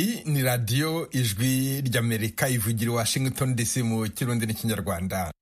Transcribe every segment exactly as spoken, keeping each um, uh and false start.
iyi ni radiyo ijwi ry'Amerika ivugira i Washington D C mu kirundi n'ikinyarwanda.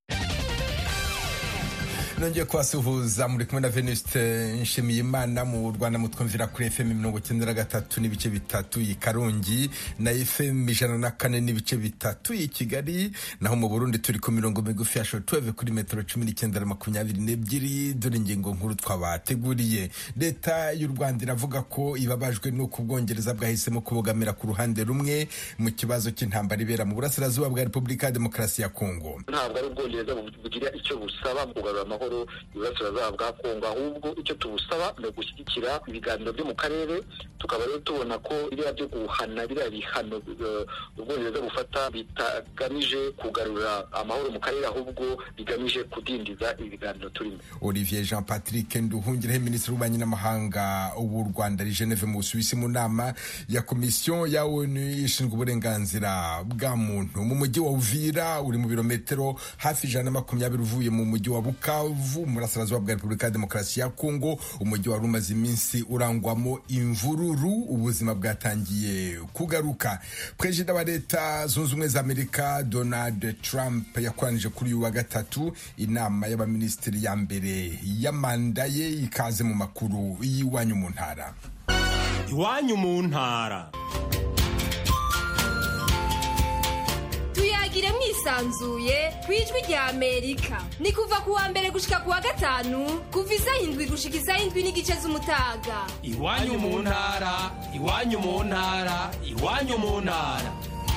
Nongeye kubasuhuza muri kumwe na Venuste Nshimiyimana mu Rwanda mutwumvira kuri F M mirongo icyenda na gatatu n'ibice bitatu i Karongi na F M ijana na kane n'ibice bitatu i Kigali, naho mu Burundi turi ku mirongo migufi ya shortwave kuri metero cumi n'icyenda na makumyabiri n'ebyiri. Dore ingingo nkuru twabateguriye. Leta y'u Rwanda iravuga ko ibabajwe n'uko Ubwongereza bwahisemo kubogamira ku ruhande rumwe mu kibazo cy'intambara ibera mu burasirazuba bwa Repubulika ya Demokarasi ya Kongo. Ntabwo ari Ubwongereza bugira icyo busaba mu kugarura amahoro ibasirazuba bwa Kongo, ahubwo icyo tubusaba ni ugushyigikira ibiganiro byo mu karere. Tukaba rero tubona ko biriya byo guhana biriya bihano Ubwongereza bufata bitagamije kugarura amahoro mu karere, ahubwo bigamije kudindiza ibiganiro turimo. Olivier Jean Patrick Nduhungirehe, Minisitiri w'Ububanyi n'Amahanga w'u Rwanda ari Geneve mu Busuwisi mu nama ya Komisiyo ya O N U ishinzwe uburenganzira bwa muntu mu mujyi wa Uvira, uri mu birometero hafi ijana na makumyabiri uvuye mu mujyi wa Bukavu mu burasirazuba bwa Repubulika ya Demokarasi ya Kongo. Umujyi wari umaze iminsi urangwamo imvururu, ubuzima bwatangiye kugaruka. Perezida wa Leta Zunze Ubumwe za Amerika Donald Trump yakoranije kuri uyu wa gatatu inama y'abaminisitiri ya mbere ya manda ye. Ikaze mu makuru y'iwanyu mu ntara. Iwanyu mu ntara. Tuyagire mwisanzuye kwijwi rya Amerika. Ni kuva ku wa mbere gushika ku wa gatanu, kuva isaha indwi gushika isaha indwi n'igice z'umutaga. Iwanyu mu ntara, iwanyu mu ntara, iwanyu mu ntara.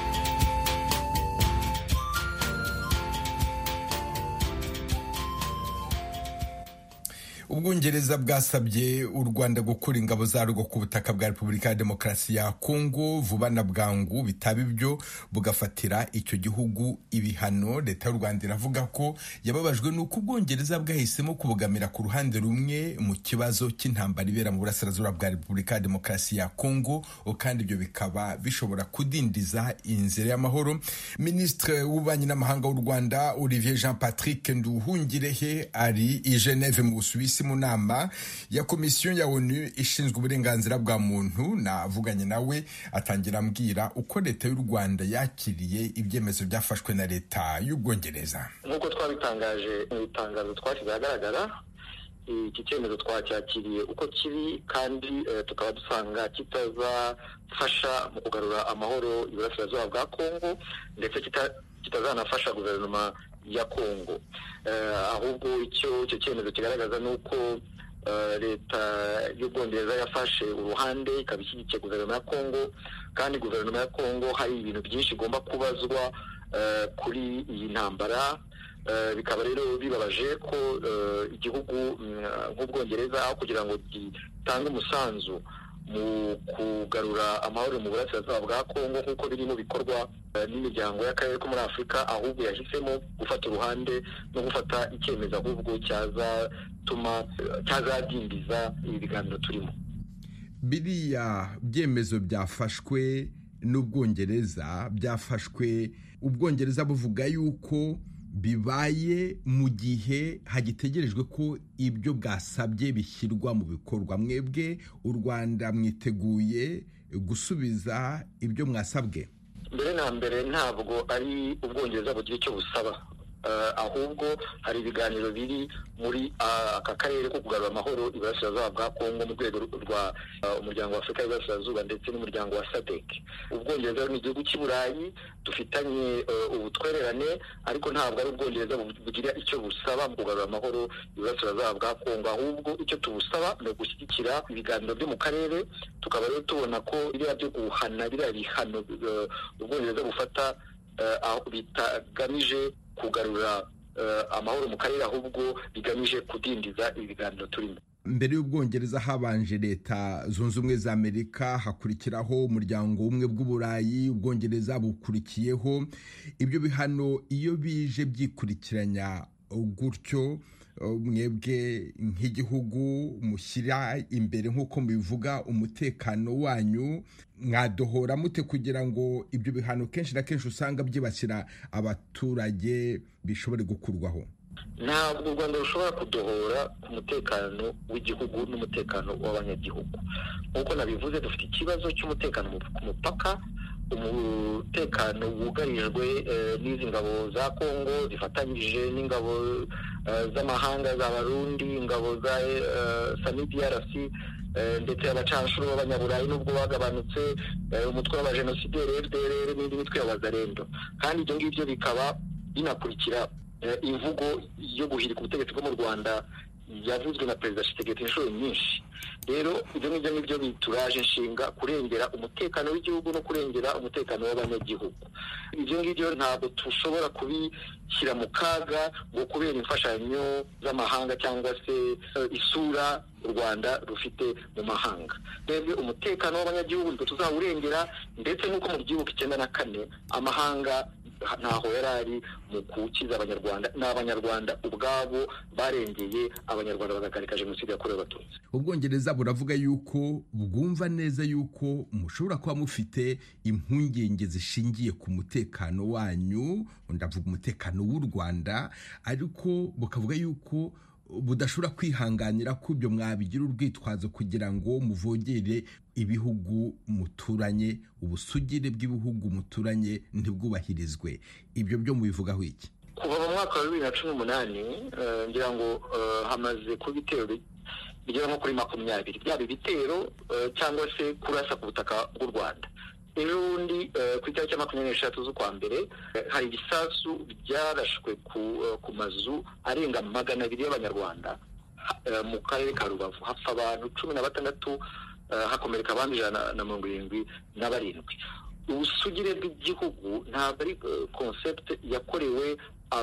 Ubwongereza bwasabye u Rwanda gukura ingabo zarwo ku butaka bwa Repubulika ya Demokarasi ya Kongo vuba na bwangu, bitaba ibyo bugafatira icyo gihugu ibihano. Leta y'u Rwanda iravuga ko yababajwe n'uko Ubwongereza bwahisemo kubogamira ku ruhande rumwe mu kibazo cy'intambara ibera mu burasirazuba bwa Repubulika ya Demokarasi ya Kongo, kandi ibyo bikaba bishobora kudindiza inzira y'amahoro. Minisitiri w'Ububanyi n'Amahanga w'u Rwanda Olivier Jean Patrick Nduhungirehe ari i Geneve mu Busuwisi mu nama ya Komisiyo ya O N U ishinzwe uburenganzira bwa muntu. Navuganye nawe atangira ambwira uko Leta y'u Rwanda yakiriye ibyemezo byafashwe na Leta y'Ubwongereza. Nk'uko twabitangaje mu itangazo twashyize ahagaragara, iki cyemezo twacyakiriye uko kiri, kandi uh, tukaba dusanga kitazafasha mu kugarura amahoro iburasirazuba bwa Kongo, ndetse kitazanafasha guverinoma ya Kongo. Uh, ahubwo icyo icyo cyemezo kigaragaza nuko uh, Leta y'Ubwongereza yafashe uruhande ikabishyigikiye guverinoma ya Kongo, kandi guverinoma ya Kongo hari ibintu byinshi igomba kubazwa uh, kuri iyi ntambara. Uh, bikaba rero bibabaje ko uh, igihugu nk'Ubwongereza aho kugira ngo gitange umusanzu mu kugarura amahoro mu burasirazuba bwa Kongo nk'uko biri mu bikorwa uh, n'imiryango y'akarere ko muri Afurika, ahubwo yahisemo gufata uruhande no gufata icyemezo ahubwo cyazatuma cyazadindiza ibi biganiro turimo. Biriya byemezo byafashwe n'Ubwongereza byafashwe Ubwongereza buvuga yuko bibaye mu gihe hagitegerejwe ko ibyo bwasabye bishyirwa mu bikorwa. Mwebwe u Rwanda mwiteguye gusubiza ibyo mwasabwe? Mbere na mbere ntabwo ari Ubwongereza bugira icyo busaba, Uh, ahubwo hari ibiganiro biri muri aka uh, karere ko kugarura amahoro iburasirazuba bwa Kongo mu rwego rwa uh, umuryango wa Afurika y'Iburasirazuba ndetse n'umuryango wa SADC. Ubwongereza ni igihugu cy'i Burayi dufitanye uh, ubutwererane, ariko ntabwo ari Ubwongereza bugira icyo busaba mu kugarura amahoro iburasirazuba bwa Kongo, ahubwo icyo tubusaba ni ugushyigikira ibiganiro byo mu karere. Tukaba rero tubona ko biriya byo guhana biriya bihano uh, Ubwongereza bufata uh, bitagamije kugarura uh, amahoro mu karere, ahubwo bigamije kudindiza ibiganiro turimo. Mbere y'Ubwongereza habanje Leta Zunze Ubumwe za Amerika, hakurikiraho umuryango w'ubumwe bw'Uburayi, Ubwongereza bukurikiyeho. Ibyo bihano iyo bije byikurikiranya gutyo, mwebwe nk'igihugu mushyira imbere nk'uko mubivuga umutekano wanyu, mwadohora mute kugira ngo ibyo bihano kenshi na kenshi usanga byibasira abaturage bishobore gukurwaho? ntabwo u Rwanda rushobora kudohora umutekano w'igihugu n'umutekano w'abanyagihugu. Nk'uko nabivuze, dufite ikibazo cy'umutekano ku mupaka, umutekano wugarijwe n'izi ngabo za Kongo zifatanyije n'ingabo z'amahanga z'abarundi, ingabo za Sami D R C ndetse abacanshuro b'abanyaburayi nubwo bagabanutse, umutwe w'abajenosideri F D L R n'indi mitwe y'abazarendo. Kandi ibyo ngibyo bikaba binakurikira imvugo yo guhirika ubutegetsi bwo mu Rwanda yavuzwe na Perezida Tshisekedi inshuro nyinshi. Rero ibyo ngibyo nibyo bituraje nshinga kurengera umutekano w'igihugu no kurengera umutekano w'abanyagihugu. Ibyo ngibyo ntabwo tushobora kubishyira mu kaga ngo kubera imfashanyo z'amahanga cyangwa se isura u Rwanda rufite mu mahanga. Rero umutekano w'abanyagihugu nibwo tuzawurengera, ndetse n'uko mu gihugu icyenda na kane amahanga ntaho yari ari mu kukiza abanyarwanda, n'abanyarwanda ubwabo barengeye abanyarwanda bagakarika jenoside yakorewe abatutsi. Ubwongereza buravuga yuko bwumva neza yuko mushobora kuba mufite impungenge zishingiye ku mutekano wanyu, ndavuga umutekano w'u Rwanda, ariko bukavuga yuko budashobora kwihanganira ko ibyo mwabigira urwitwazo kugira ngo muvogere ibihugu muturanye, ubusugire bw'ibihugu muturanye ntibwubahirizwe. Ibyo byo mubivugaho iki? Kuva mu mwaka wa bibiri na cumi n'umunani ngira ngo hamaze kuba ibitero bigera nko kuri makumyabiri, byaba ibitero cyangwa se kurasa ku butaka bw'u Rwanda. Ejo bundi ku itariki ya makumyabiri n'eshatu z'ukwa mbere hari ibisasu byarashwe ku mazu arenga magana abiri y'abanyarwanda mu karere ka Rubavu, hapfa abantu cumi na batandatu, hakomereka abandi ijana na mirongo irindwi na barindwi. Ubusugire bw'igihugu ntabwo ari concept yakorewe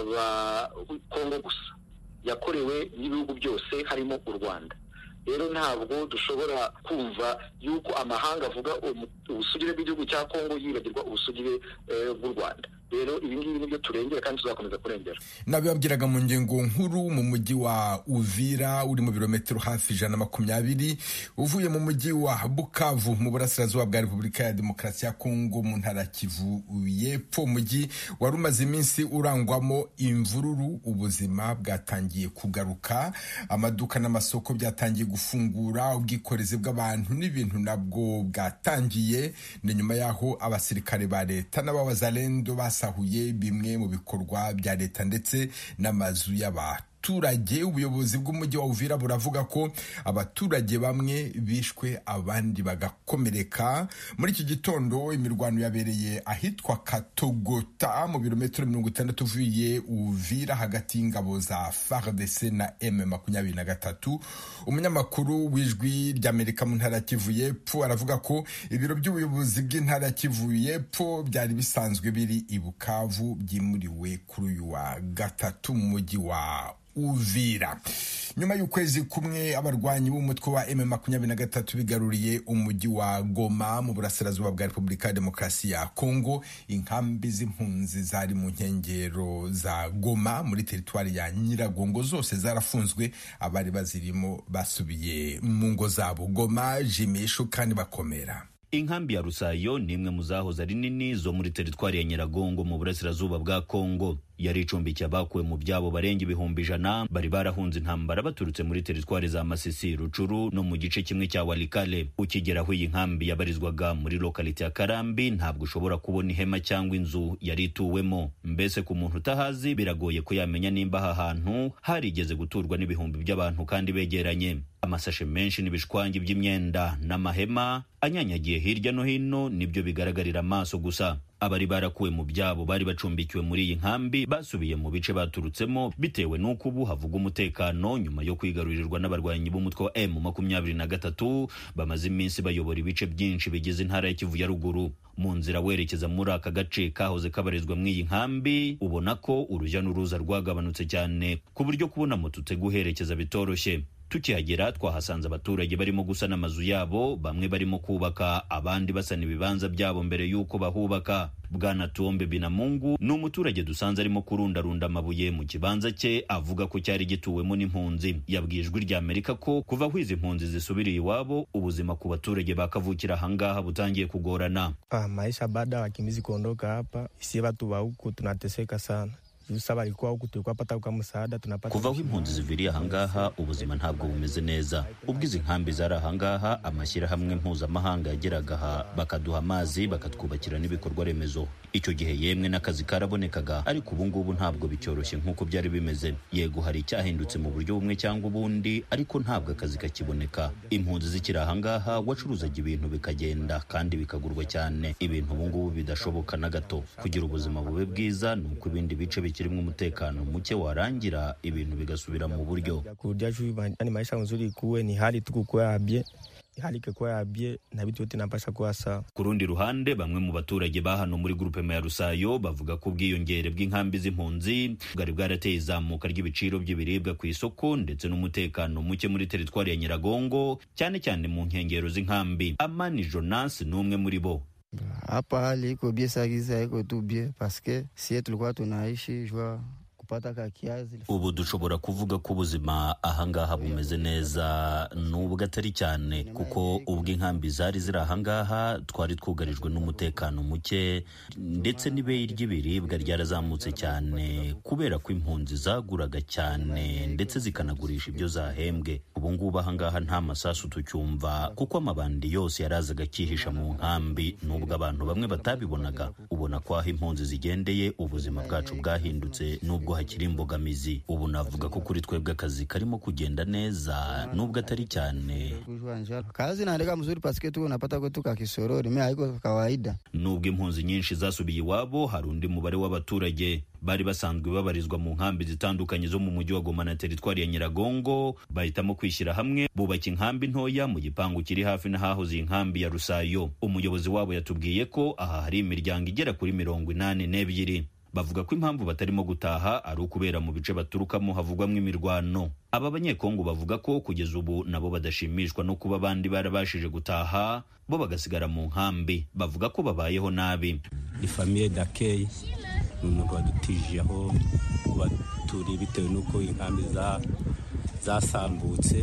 aba Kongo gusa, yakorewe n'ibihugu byose harimo u Rwanda. Rero ntabwo dushobora kumva yuko amahanga avuga ubusugire bw'igihugu cya Kongo yibagirwa ubusugire bw'u Rwanda. Rero ibi ngibi nibyo turengera kandi tuzakomeza kurengera. Nabibabwiraga mu ngingo nkuru, mu mujyi wa Uvira uri mu birometero hafi ijana na makumyabiri uvuye mu mujyi wa Bukavu mu burasirazuba bwa Repubulika ya Demokarasi ya Kongo mu ntara Kivu y'Epfo. Umujyi wari umaze iminsi urangwamo imvururu, ubuzima bwatangiye kugaruka, amaduka n'amasoko byatangiye gufungura, ubwikorezi bw'abantu n'ibintu nabwo bwatangiye. Ni nyuma yaho abasirikare ba leta n'abazalendo basahuye bimwe mu bikorwa bya leta ndetse n'amazu y'abaturage. Ubuyobozi bw'umujyi wa Uvira buravuga ko abaturage bamwe bishwe abandi bagakomereka. Muri iki gitondo imirwano yabereye ahitwa Katogota mu birometero mirongo itandatu uvuye Uvira hagati y'ingabo za F A R D C na M makumyabiri na gatatu. Umunyamakuru w'ijwi ry'Amerika mu ntara Kivu y'Epfo aravuga ko ibiro by'ubuyobozi bw'intara Kivu y'Epfo byari bisanzwe biri i Bukavu byimuriwe kuri uyu wa gatatu mu mujyi wa Uvira. Nyuma y'ukwezi kumwe abarwanyi b'umutwe wa M makumyabiri na gatatu bigaruriye umujyi wa Goma mu burasirazuba bwa Repubulika ya Demokarasi ya Kongo, inkambi z'impunzi zari mu nkengero za Goma muri teritwari ya Nyiragongo zose zarafunzwe, abari bazirimo basubiye mu ngo zabo. Goma, Jimisho kandi bakomera. Inkambi ya Rusayo ni imwe mu zahoze ari nini zo muri teritwari ya Nyiragongo mu burasirazuba bwa Kongo. Yari icumbikiye abakuwe mu byabo barenga ibihumbi ijana bari barahunze intambara baturutse muri teritwari za Masisi, Rucuru no mu gice kimwe cya Walikale. Ukigeraho iyi nkambi yabarizwaga muri lokalite ya Karambi ntabwo ushobora kubona ihema cyangwa inzu yari ituwemo. Mbese ku muntu utahazi biragoye ko yamenya nimba aha hantu harigeze guturwa n'ibihumbi by'abantu kandi begeranye. Amasashe menshi n'ibishwangi by'imyenda n'amahema anyanyagiye hirya no hino nibyo bigaragarira amaso gusa. Abari barakuwe mu byabo bari bacumbikiwe muri iyi nkambi basubiye mu bice baturutsemo bitewe n'uko ubu havuga umutekano nyuma yo kwigarurirwa n'abarwanyi b'umutwe wa M makumyabiri na gatatu bamaze iminsi bayobora ibice byinshi bigize intara ya Kivu ya ruguru. Mu nzira werekeza muri aka gace kahoze kabarizwa mu iyi nkambi ubona ko urujya n'uruza rwagabanutse cyane ku buryo kubona moto guherekeza bitoroshye. Tukihagera twahasanze abaturage barimo gusana amazu yabo, bamwe barimo kubaka, abandi basana ibibanza byabo mbere yuko bahubaka. Bwana Tuombe Binamungu ni umuturage dusanze arimo kurundarunda amabuye mu kibanza cye, avuga ko cyari gituwemo n'impunzi. Yabwiye ijwi ry'Amerika ko kuva aho izi mpunzi zisubiriye iwabo ubuzima ku baturage bakavukira ahangaha butangiye kugorana. Ah, maisha baada ya wakimbizi kuondoka hapa, isi watu wa huku tunateseka sana. dusaba alikuwa huku tulikuwa pata kwa msaada tunapata. Kuva aho impunzi ziviriye ahangaha ubuzima ntabwo bumeze neza. Ubwize inkambi zari ahangaha amashyirahamwe mpuzamahanga yageraga aha bakaduha amazi bakatwubakira n'ibikorwa remezo. Icyo gihe yemwe n'akazi karabonekaga, ariko ubu ngubu ntabwo bicyoroshye nk'uko byari bimeze. Yego hari icyahindutse mu buryo bumwe cyangwa ubundi, ariko ntabwo akazi kakiboneka. Impunzi zikiri ahangaha wacuruzaga ibintu bikagenda kandi bikagurwa cyane. Ibintu ubu ngubu bidashoboka na gato. Kugira ubuzima bube bwiza nuko ibindi bice bikirimo umutekano muke warangira ibintu bigasubira mu buryo. Kurudia juu yani maisha nzuri kuwe ni hali tu kuwa abye. Hali kwa abye na bitu yote napasha kuwa sawa. Ku rundi ruhande bamwe mu baturage bahano muri groupe ya Rusayo bavuga ko bwiyongere bw'inkambi z'impunzi bwari bwarateye izamuka ry'ibiciro by'ibiribwa ku isoko ndetse n'umutekano muke muri teritwari ya Nyiragongo, cyane cyane mu nkengero z'inkambi. Amani Jonas n'umwe muri bo. Hapa hali iko bie sagiza iko tu bie parce que si tulikuwa tunaishi jwa ubu dushobora kuvuga ko ubuzima ahangaha bumeze neza nubwo atari cyane, kuko ubwo inkambi zari ziri ahangaha twari twugarijwe n'umutekano muke ndetse n'ibeyi ry'ibiribwa ryarazamutse cyane kubera ko impunzi zaguraga cyane ndetse zikanagurisha ibyo zahembwe. Ubu ngubu ahangaha nta masasu tucyumva kuko amabandi yose yarazaga akihisha mu nkambi, nubwo abantu bamwe batabibonaga. Ubona ko aho impunzi zigendeye ubuzima bwacu bwahindutse nubwo hakiri imbogamizi. Ubu navuga ko kuri twebwe akazi karimo kugenda neza nubwo atari cyane. Kazi naendeka mzuri paske tu unapata kwetu ka kisorori mimi haiko kawaida. Nubwo impunzi nyinshi zasubiye iwabo, hari undi mubare w'abaturage bari basanzwe babarizwa mu nkambi zitandukanye zo mu mujyi wa Goma na teritwari ya Nyiragongo bahitamo kwishyira hamwe bubaka inkambi ntoya mu gipangu kiri hafi n'ahahoze inkambi ya Rusayo. Umuyobozi wabo yatubwiye ko aha hari imiryango igera kuri mirongo inani n'ebyiri. Bavuga ko impamvu batarimo gutaha ari ukubera mu bice baturukamo havugwamo imirwano. Aba banyekongo bavuga ko kugeza ubu nabo badashimishwa no kuba abandi barabashije gutaha bo bagasigara mu nkambi. Bavuga ko babayeho nabi. Ni famille d'accueil n'umuntu wadutijeho kuba turi bitewe nuko inkambi za zasambutse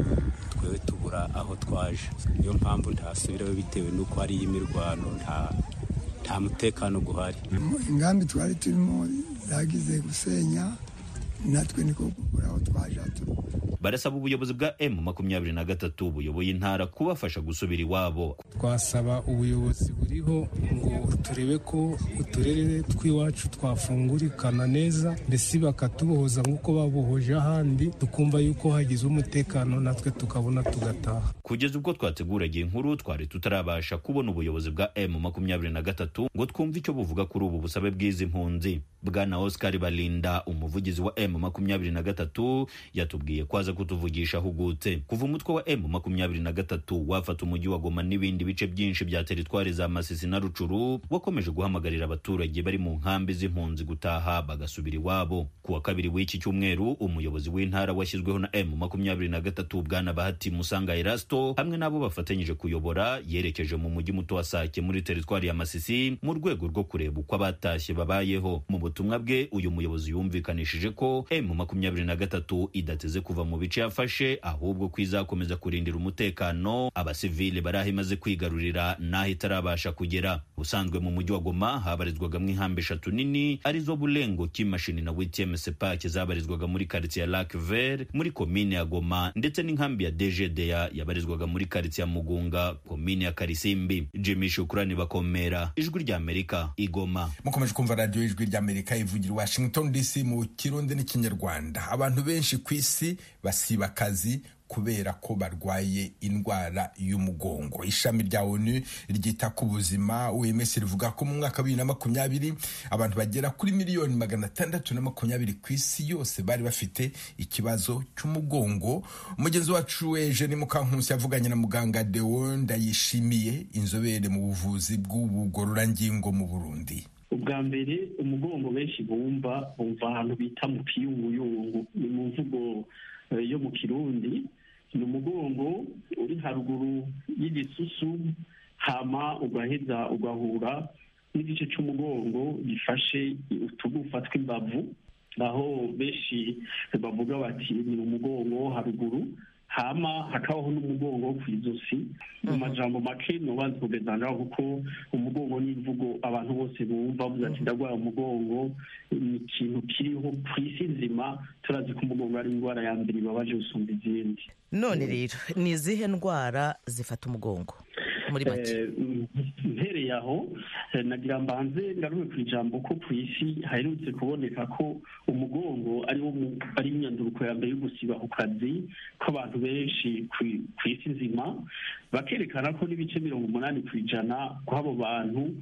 twewe tubura aho twaje. Niyo mpamvu ntasubirayo bitewe nuko hari imirwano nta nta mutekano guhari. Ingambi twari turimo zagize gusenya natwe niko kugura aho twaje. Barasaba ubuyobozi bwa M makumyabiri na gatatu buyoboye intara kubafasha gusubira iwabo. Twasaba ubuyobozi buriho ngo turebe ko uturere twiwacu twafungurikana neza mbese bakatubohoza nk'uko babohoje ahandi, tukumva yuko hagize umutekano natwe tukabona tugataha. Kugeza ubwo twateguragiye inkuru twari tutarabasha kubona ubuyobozi bwa M makumyabiri na gatatu ngo twumve icyo buvuga kuri ubu busabe bw'izi mpunzi. Bwana Oscar Balinda, umuvugizi wa M makumyabiri na gatatu, yatubwiye kwaza kutuvugisha hugutse. Kuva umutwe wa M makumyabiri na gatatu wafata umujyi wa Goma n'ibindi bice byinshi bya teritwari za Masisi na Rucuru, wakomeje guhamagarira abaturage bari mu nkambi z'impunzi gutaha bagasubira iwabo. Kuwa kabiri w'iki cyumweru umuyobozi w'intara washyizweho na M makumyabiri na gatatu Bwana Bahati Musanga Erasto hamwe nabo bafatanyije kuyobora yerekeje mu mujyi muto wa Sake muri teritwari ya Masisi mu rwego rwo kureba uko abatashye babayeho. Mu butumwa bwe uyu muyobozi yumvikanishije ko M makumyabiri na gatatu idateze kuva mu bice yafashe, ahubwo kwizakomeza kurindira umutekano abasivile baraho imaze kwigarurira naho itarabasha kugera. Usanzwe mu mujyi wa Goma habarizwagamo inkambi eshatu nini arizo Bulengo, Kimashini na Witieme Sepake zabarizwaga muri quartier ya Lac Vert muri komine ya Goma, ndetse n'inkambi ya D G D ya yabarizwaga muri quartier ya Mugunga komine ya Karisimbi. Jimmy Shukrani Bakomera, Ijwi rya Amerika, Igoma. Mukomeje kumva radio Ijwi rya Amerika ivugira Washington D C mu Kirundi n'Ikinyarwanda. Abantu benshi ku isi basiba akazi kubera ko barwaye indwara y'umugongo. Ishami rya ONU ryita ku buzima O M S rivuga ko mu mwaka wa bibiri na makumyabiri abantu bagera kuri miliyoni magana atandatu na makumyabiri ku isi yose bari bafite ikibazo cy'umugongo. Umugenzi wacu Eugene Mukankusi yavuganye na muganga Deo Ndayishimiye, inzobere mu buvuzi bw'ubugororangingo mu Burundi. Ubwa mbere umugongo benshi bumva bumva ahantu bita mu kiyunguyungu, ni mu mvugo yo mu Kirundi. Ni umugongo uri haruguru y'igisusu hama ugaheza ugahura n'igice cy'umugongo gifashe utugufa tw'imbavu, aho benshi bavuga bati ni umugongo haruguru, hama hakabaho n'umugongo wo kw'izosi. Mu majambo make nobanza kugezangaho kuko umugongo n'imvugo abantu bose bumva bavuga ati ndagwara umugongo, ni ikintu kiriho ku isi nzima. Turazi ko umugongo ari indwara ya mbere ibabaje gusumba izindi. None rero ni izihe ndwara zifata umugongo muri make? Mpereye aho nagira mbanze ngaruke ku ijambo ko ku isi haherutse kuboneka ko umugongo ari wo ari imyanduruko ya mbere yo gusiba ku kazi kw'abantu benshi ku isi nzima, bakerekana ko n'ibice mirongo umunani ku ijana kw'abo bantu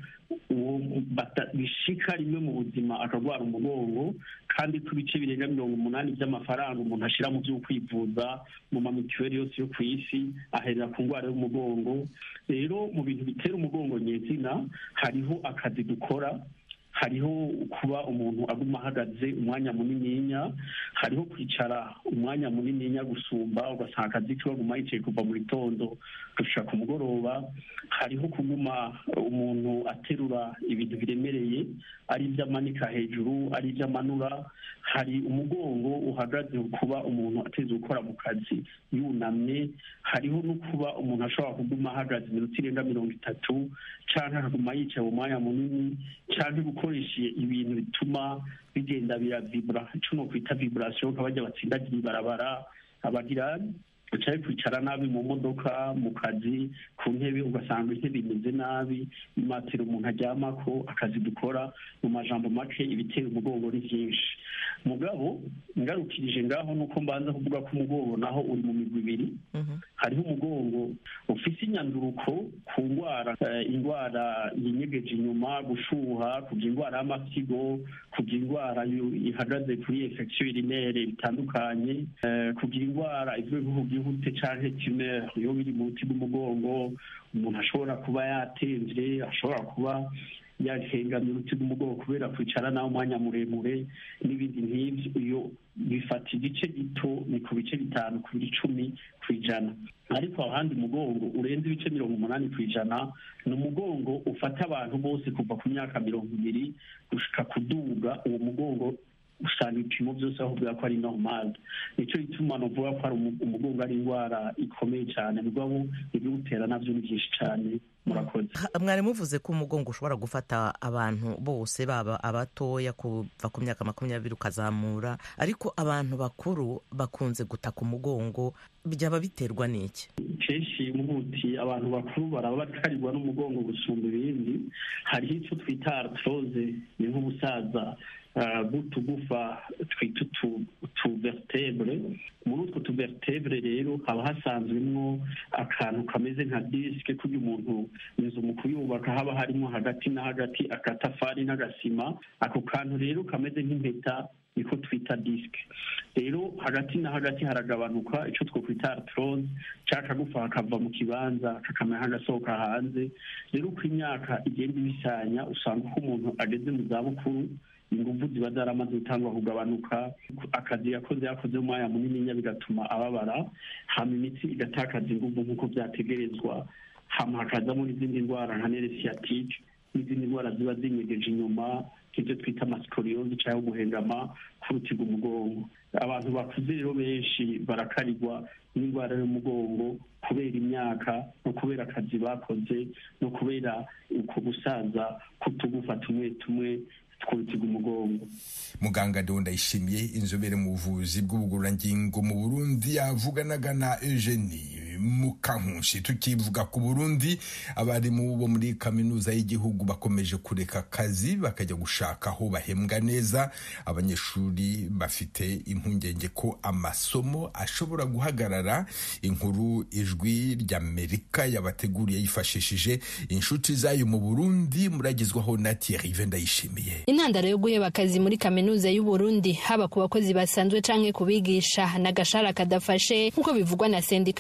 bishika rimwe mu buzima akagwara umugongo, kandi ko ibice birenga mirongo umunani by'amafaranga umuntu ashira mu byo kwivuza mu mamituweli yose yo ku isi aherera ku ndwara y'umugongo. Rero mu bintu bitera umugongo nyezina hariho akazi dukora, hariho kuba umuntu aguma ahagaze umwanya munininya, hariho kwicara umwanya munininya gusumba ugasanga akazi kiba guma yicaye kuva mu gitondo gushika ku mugoroba, hariho kuguma umuntu aterura ibintu biremereye ari iby'amanika hejuru ari iby'amanura, hari umugongo uhagaze kuba umuntu ateze gukora mu kazi yunamye, hariho no kuba umuntu ashobora kuguma ahagaze iminota irenga mirongo itatu canke akaguma yicaye umwanya munini, canke gukoresha ibintu bituma bigenda biravibra, ico no kwita vibration nk'abarya batsindagira ibarabara, abagira ucaye kwicara nabi mu modoka, mu kazi, ku ntebe ugasanga intebe imeze nabi, imatera umuntu aryamako, akazi dukora. Mu majambo make ibitera umugongo ni vyinshi. Mugabo ngarukirije ngaho nuko mbanza kuvuga ko umugongo naho uri mu migwi ibiri. Hariho umugongo ufise inyanduruko ku ndwara, indwara yinyegeje inyuma, gushuha, kugira indwara y'amasigo, kugira indwara ihagaze kuri infection urinaire bitandukanye, kugira indwara ivuye nk'ubugi hute canke tumeur yo biri mu muti w'umugongo, umuntu ashobora kuba yatemvye, ashobora kuba yahengamye uruti rw'umugongo kubera kwicara nawe umwanya muremure n'ibindi nk'ivyo. Iyo bifata igice gito ni ku bice bitanu ku icumi kw'ijana, ariko ahandi umugongo urenze ibice mirongo umunani kw'ijana ni umugongo ufata abantu bose kuva ku myaka mirongo ibiri gushika kuduga. Uwo mugongo usanga ibipimo byose ahubwira ko ari normal. Nico gituma novuga ko ari umugongo ari indwara ikomeye cyane, mugabo ibiwutera navyo ni byinshi cyane. Murakoze. Mwari muvuze ko umugongo ushobora gufata abantu bose, baba abatoya kuva ku myaka makumyabiri ukazamura, ariko abantu bakuru bakunze gutaka umugongo, byaba biterwa n'iki? Kenshi mubuti abantu bakuru baraba bakarirwa n'umugongo gusumba ibindi. Hariho icyo twita arthrose, ni nk'ubusaza bw'utugufa twita utuvertebre. Muri utwo tuvertebre rero haba hasanzwemwo akantu kameze nka disque kugira umuntu inzu mu kuyubaka haba harimo hagati na hagati akatafari n'agasima. Ako kantu rero kameze nk'impeta niko twita disque. Rero hagati na hagati haragabanuka, ico twokwita arthrose, cakagufa hakava mu kibanza kakamera nk'agasohoka hanze. Rero uko imyaka igenda ibisanya usanga ko umuntu ageze mu zabukuru inguvu ziba zaramaze gutangwa kugabanuka, akazi yakoze yakoze umwanya munini bigatuma ababara, hama imitsi igatakaza inguvu nk'uko byategerezwa, hama hakazamo n'izindi ndwara nka nerve sciatique n'izindi ndwara ziba zinyegeje inyuma nk'ibyo twita amascoliosis cyangwa guhengama k'uruti rw'umugongo. Abantu bakuze rero benshi barakarirwa n'indwara y'umugongo kubera imyaka no kubera akazi bakoze no kubera uko gusaza kutugufa tumwe tumwe tw'uruti rw'umugongo. Muganga Deo Ndayishimiye, inzobere mu buvuzi bw'ubugororangingo mu Burundi, yavuganaga na Eugenie Mukankushi. Tukivuga ku Burundi, abarimu bo muri kaminuza y'igihugu bakomeje kureka akazi bakajya gushaka aho bahembwa neza. Abanyeshuri bafite impungenge ko amasomo ashobora guhagarara. Inkuru Ijwi ry'Amerika yabateguriye yifashishije inshuti zayo mu Burundi, muragezwaho na Thierry Ndayishimiye. Intandaro yo guheba akazi muri kaminuza y'u Burundi, haba ku bakozi basanzwe canke kubigisha, n'agashara kadafashe nk'uko bivugwa na sendika y'abigisha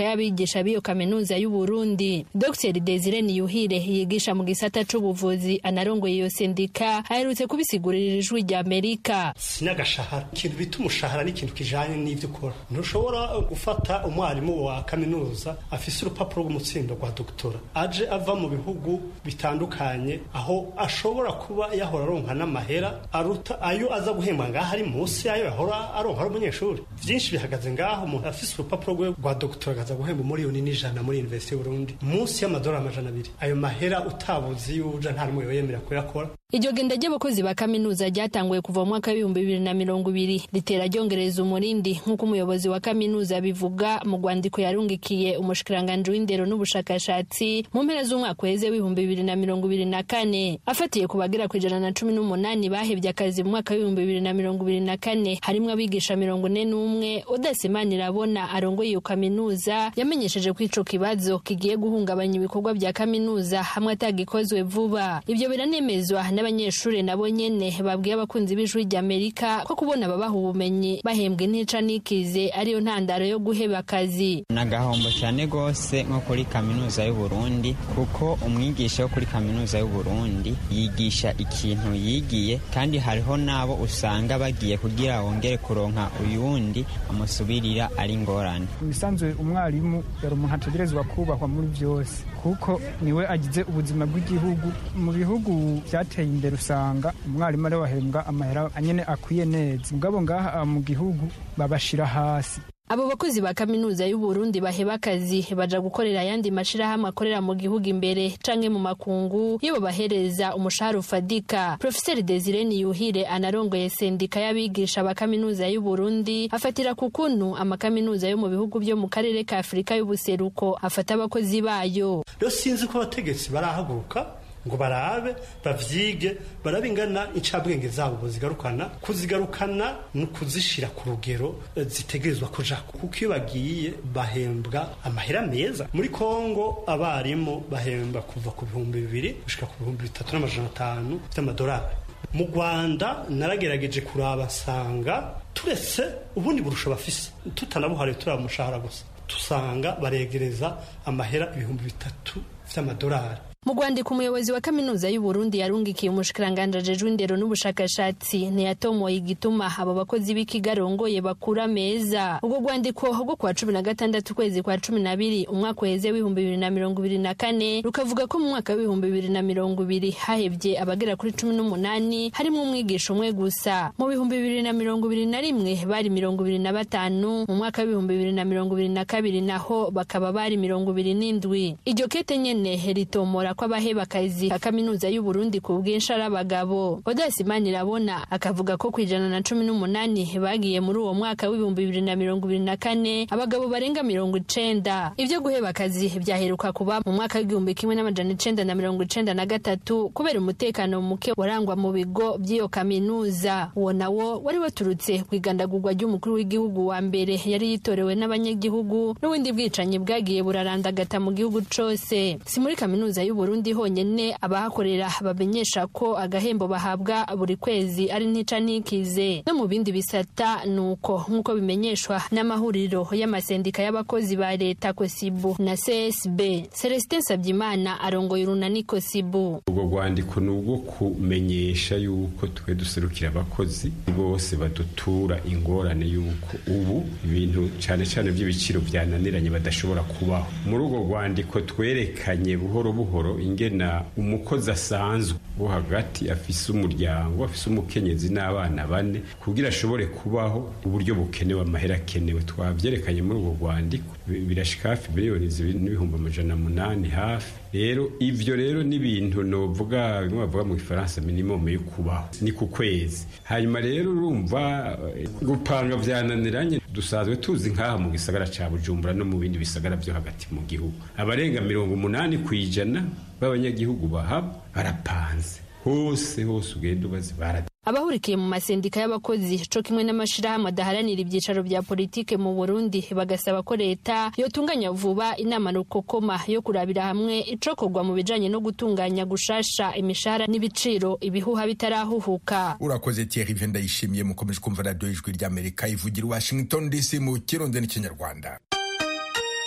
abigisha b'iyo kaminuza y'u Burundi. Dr Desire Niyuhire yigisha mu gisata c'ubuvuzi anarongoye iyo sendika aherutse kubisigurira ijwi rya Amerika. Sinagashahara ikintu bita umushahara ni ikintu kijanye n'ivyo ukora. Ntushobora gufata umwarimu wa kaminuza afise urupapuro rw'umutsindo rwa doktora aje ava mu bihugu bitandukanye aho ashobora kuba yahora aronka n'amahera aruta ayo aza guhemba ngaho ari munsi ayo yahora aronka ari umunyeshuri. Vyinshi bihagaze ngaho umuntu afise urupapuro rwa doktora agaza guhemba miliyoni n'ijana muri Université y'u Burundi munsi y'amadolari amajana abiri. Ayo mahera utabuzi yuja nta rumwe yemera kuyakora. Iryo genda ry'abakozi ba kaminuza ryatanguye kuva mu mwaka w'ibihumbi bibiri na mirongo ibiri ritera ryongereza umurindi nk'uko umuyobozi wa kaminuza bivuga mu rwandiko yarungikiye umushikiranganje w'indero n'ubushakashatsi mu mpera z'umwaka uheze w'ibihumbi bibiri na mirongo ibiri na kane. Afatiye ku bagera ku ijana na cumi n'umunani bahevye akazi mu mwaka w'ibihumbi bibiri na mirongo ibiri na kane harimwo abigisha mirongo ine n'umwe. Odasemani Rabona arongoye iyo kaminuza yamenyesheje ko ico kibazo kigiye guhungabanya ibikorwa bya kaminuza hamwe atagikozwe vuba. Ibyo biranemezwa n'abanyeshuri nabo nyene babwiye abakunzi b'ijwi rya Amerika ko kubona babaha ubumenyi bahembwe ntica nikize ariyo ntandaro yo guheba akazi. Nagahombo cyane gose nko kuri kaminuza y'u Burundi kuko umwigisha wo kuri kaminuza y'u Burundi yigisha ikintu yigiye kandi hariho nabo usanga bagiye kugira wongere kuronka uyundi amusubirira ari ngorane. Bisanzwe umwarimu yari umuntu ategerezwa kubahwa muri byose kuko niwe agize ubuzima bw'igihugu. Mu bihugu byateye imbere usanga umwarimu ari wahembwa amahera anyene akwiye neza, mugabo ngaha mu gihugu babashira hasi. Abo bakozi ba kaminuza y'u Burundi baheba akazi baja gukorera yandi mashirahamwe akorera mu gihugu imbere canke mu makungu iyo bahereza umushahara ufadika. Professor Desire Niyuhire anarongoye sendika y'abigisha ba kaminuza y'u Burundi afatira ku kuntu amakaminuza yo mu bihugu byo mu karere ka Afrika y'ubuseruko afata abakozi bayo. Rero sinzi ko abategetsi barahaguruka ngo barabe bavyige barabingana incabwenge zabo zigarukana kuzigarukana no kuzishira ku rugero zitegerezwa kuja kuko iyo bagiye bahembwa amahera meza. Muri Kongo abarimu bahemba kuva ku bihumbi bibiri gushika ku bihumbi bitatu n'amajana atanu vy'amadolari. Mu Rwanda naragerageje kuraba sanga turetse ubundi burusha bafise tutanabuhare turaba umushahara gusa tusanga baregereza amahera ibihumbi bitatu vy'amadolari. Mu Rwandiko umuyobozi wa kaminuza y'u Burundi yarungikiye umushikiranganje ajejwe indero n'ubushakashatsi ntiyatomoye igituma abo bakozi b'ikigarongoye bakura meza. Ubwo rwandiko rwo kwa cumi na gatandatu kwezi kwa cumi na bibiri umwaka uheze w'ibihumbi bibiri na mirongo ibiri na kane rukavuga ko mu mwaka w'ibihumbi bibiri na mirongo ibiri hahevye abagera kuri cumi n'umunani harimo umwigisha umwe gusa. Mu bihumbi bibiri na mirongo ibiri na rimwe bari mirongo ibiri na batanu, mu mwaka w'ibihumbi bibiri na mirongo ibiri na kabiri naho bakaba bari mirongo ibiri n'indwi. Iryo kete nyene ritomora ko abaheba akazi ka kaminuza y'u Burundi ku bwinshi ari abagabo. Odasemani Rabona akavuga ko kwijana na cumi n'umunani bagiye muri uwo mwaka w'ibihumbi bibiri na mirongo ibiri na kane abagabo barenga mirongo icenda. Ivyo guheba akazi vyaheruka kuba mu mwaka w'igihumbi kimwe n'amajana icenda na mirongo icenda na gatatu kubera umutekano muke warangwa mu bigo by'iyo kaminuza. Uwo nawo wari waturutse kwigandagurwa ry'umukuru w'igihugu wa mbere yari yitorewe n'abanyagihugu n'ubundi bwicanyi bwagiye burarandagata mu gihugu cose. Si muri kaminuza y'u Burundi honyene abahakorera bamenyesha ko agahembo bahabwa buri kwezi ari ntica nikize. No mu bindi bisata nuko nkuko bimenyeshwa n'amahuriro y'amasendika y'abakozi ba leta Kosibu na C S B. Celestin Sabyimana arongoye urunani Kosibu. Ubwo rwandiko nubwo kumenyesha yuko twe duserukira abakozi bose badutura ingorane yuko ubu ibintu cyane cyane by'ibiciro byananiranye badashobora kubaho. Muri ubwo rwandiko twerekanye buhoro buhoro ingena umukozi asanzwe wo hagati afise umuryango afise umukenyezi n'abana bane kugira ashobore kubaho uburyo bukenewe amahera akenewe. Twavyerekanye muri ubwo rwandiko birashika hafi miliyoni n'ibihumbi amajana munani hafi. Rero ivyo rero n'ibintu novuga bimwe bavuga mu Gifaransa minimum yo kubaho ni ku kwezi. Hanyuma rero urumva gupanga vyananiranye dusanzwe tuzi nkaha mu gisagara ca Bujumbura no mu bindi bisagara byo hagati mu gihugu abarenga mirongo umunani kwijana b'abanyagihugu bahaba barapanze hose hose ugenda ubazi bara. Abahurikiye mu masendika y'abakozi co kimwe n'amashirahamwe adaharanira ibyicaro bya politike mu Burundi bagasaba ko leta yotunganya vuba inama rukokoma yo kurabira hamwe icokorwa mu bijanye no gutunganya gushasha imishahara n'ibiciro ibihuha bitarahuhuka. Urakoze Thierry Venda yishimiye mukomeje kumva radio ijwi ry'Amerika ivugira Washington D C mu Kirundi n'ikinyarwanda.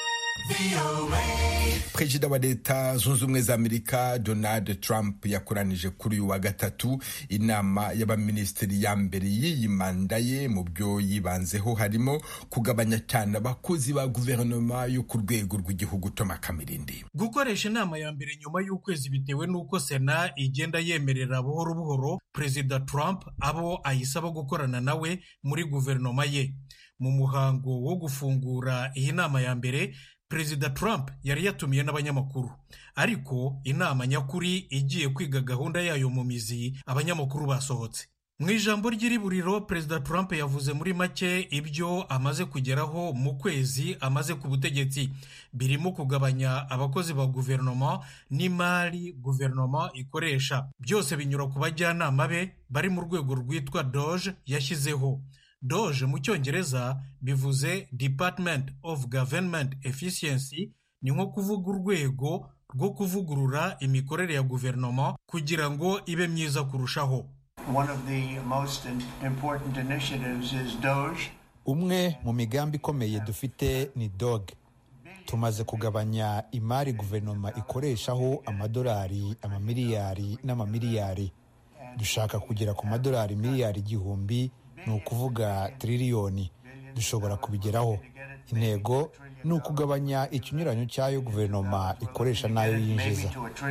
Perezida wa leta zunze ubumwe za Amerika Donald Trump yakoranije kuri uyu wa gatatu inama y'abaminisitiri ya mbere y'iyi manda ye. Mu byo yibanzeho harimo kugabanya cyane abakozi ba guverinoma yo ku rwego rw'igihugu. Toma Kamirindi. Gukoresha inama ya mbere nyuma y'ukwezi bitewe n'uko Sena igenda yemerera buhoro buhoro Perezida Trump abo ayisaba gukorana nawe muri guverinoma ye. Mu muhango wo gufungura iyi nama ya mbere, Perezida Trump yari yatumiye n'abanyamakuru, ariko inama nyakuri igiye kwiga gahunda yayo mu mizi abanyamakuru basohotse. Mu ijambo ry'iriburiro, Perezida Trump yavuze muri make ibyo amaze kugeraho mu kwezi amaze ku butegetsi, birimo kugabanya abakozi ba guverinoma n'imari guverinoma ikoresha. Byose binyura ku bajyanama be bari mu rwego rwitwa D O G E yashyizeho. D O G E mu cyongereza bivuze Department of Government Efficiency, ni nko kuvuga urwego rwo kuvugurura imikorere ya guverinoma kugira ngo ibe myiza kurushaho. One of the most important initiatives is D O G E. Umwe mu migambi ikomeye dufite ni D O G E. Tumaze kugabanya imari guverinoma ikoreshaho amadolari amamiliyari n'amamiliyari. Dushaka kugera ku madolari miliyari igihumbi, ni ukuvuga triliyoni. Dushobora kubigeraho. Intego ni ukugabanya ikinyuranyo cyayo guverinoma ikoresha nayo yinjiza.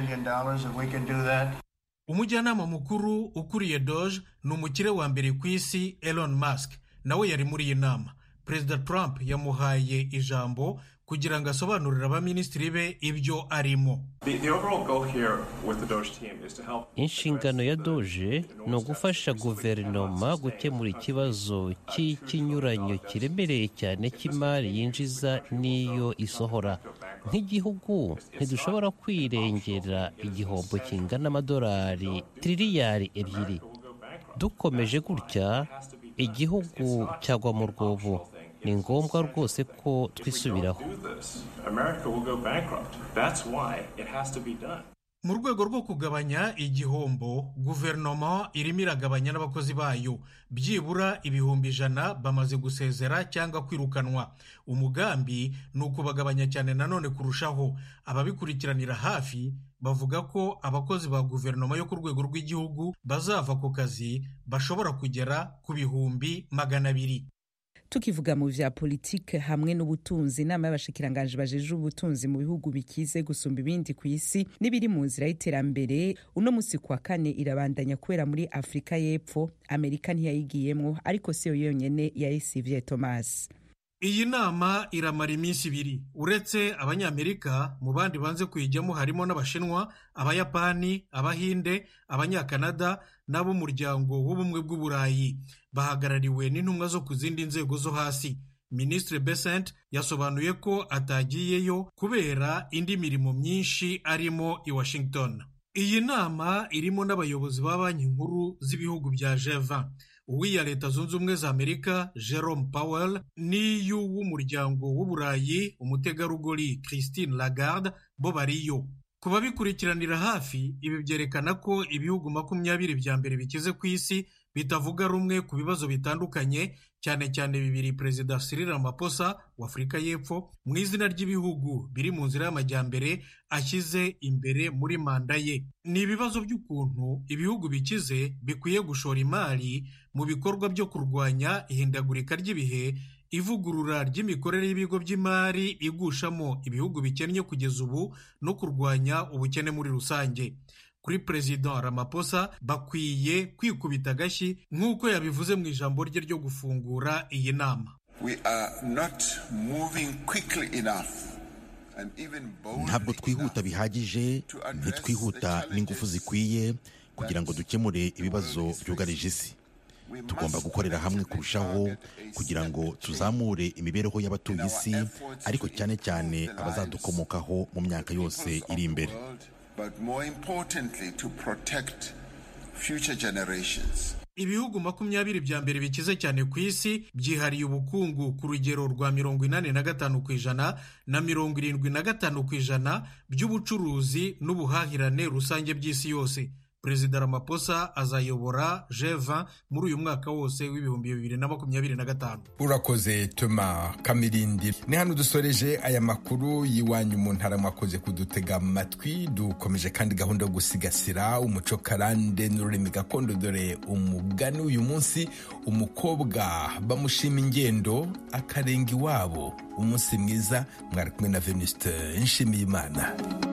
Umujyanama mukuru ukuriye D O G E ni umukire wa mbere ku isi Elon Musk, nawe yari muri iyi nama. Perezida Trump yamuhaye ijambo kugira ngo asobanurire abaminisitiri be ibyo arimo. Inshingano ya D O G E ni ugufasha guverinoma gukemura ikibazo cy'ikinyuranyo kiremereye cyane cy'imari yinjiza n'iyo isohora. Nk'igihugu ntidushobora kwirengera igihombo kingana amadolari tiriliyari ebyiri. Dukomeje gutya igihugu cyagwa mu rwobo. Ni ngombwa rwose ko twisubiraho. Mu rwego rwo kugabanya igihombo, guverinoma irimo iragabanya n'abakozi bayo. Byibura ibihumbi ijana bamaze gusezera cyangwa kwirukanwa. Umugambi ni ukubagabanya cyane nanone kurushaho. Ababikurikiranira hafi bavuga ko abakozi ba guverinoma yo ku rwego rw'igihugu bazava ku kazi bashobora kugera ku bihumbi magana abiri. Tukivuga mu vya politike hamwe n'ubutunzi, inama y'abashikiranganje bajeje ubutunzi mu bihugu bikize gusumba ibindi ku isi n'ibiri mu nzira y'iterambere, uno musi kwa kane irabandanya kubera muri Afrika y'Epfo. Amerika ntiyayigiyemwo, ariko siyo yonyene yayisivye. Thomas. Iyi nama iramara iminsi ibiri. Uretse abanyamerika, mu bandi banze kuyijyamo harimo n'abashinwa, abayapani, abahinde, abanyakanada n'abo muryango w'ubumwe bw'uburayi, bahagarariwe n'intumwa zo ku zindi nzego zo hasi. Ministre Besant yasobanuye ko atagiyeyo kubera indi mirimo myinshi arimo i Washington. Iyi nama irimo n'abayobozi ba banki nkuru z'ibihugu bya G vingt. Uwiya Leta Zunze Ubumwe za Amerika Jerome Powell n'iy'uw'umuryango w'uburayi umutegarugori Christine Lagarde bo bariyo. Kuba bikurikiranira hafi, ibi byerekana ko ibihugu makumyabiri bya mbere bikize ku isi bitavuga rumwe ku bibazo bitandukanye, cyane cyane bibiri Perezida Cyril Ramaphosa wa Afrika y'Epfo mu izina ry'ibihugu biri mu nzira y'amajyambere ashyize imbere muri manda ye. Ni ibibazo by'ukuntu ibihugu bikize bikwiye gushora imari mu bikorwa byo kurwanya ihindagurika ry'ibihe, ivugurura ry'imikorere y'ibigo by'imari igushamo ibihugu bikennye kugeza ubu, no kurwanya ubukene muri rusange. Kuri Perezida Ramaphosa bakwiye kwikubita agashyi nk'uko yabivuze mu ijambo rye ryo gufungura iyi nama. Ntabwo twihuta bihagije, ntitwihuta n'ingufu zikwiye kugira ngo dukemure ibibazo byugarije isi. Tugomba gukorera hamwe kurushaho kugira ngo tuzamure imibereho y'abatuye isi, ariko cyane cyane abazadukomokaho mu myaka yose iri imbere. But more importantly, to protect future generations. Ibihugu makumyabiri bya mbere bikize cyane ku isi byihariye ubukungu ku rugero rwa mirongo inani na gatanu ku ijana na mirongo irindwi na gatanu ku ijana by'ubucuruzi n'ubuhahirane rusange by'isi yose. Perezida Ramaphosa azayobora G vingt muri uyu mwaka wose w'ibihumbi bibiri na makumyabiri na gatanu. Urakoze Tuma Kamirindi. Ni hano dusoreje aya makuru y'iwanyu mu ntara, mwakoze kudutega amatwi. Dukomeje kandi gahunda yo gusigasira umuco karande n'ururimi gakondo, dore umugani uyu munsi: umukobwa bamushima ingendo akarenga iwabo. Umunsi mwiza, mwari kumwe na Venuste Nshimiyimana.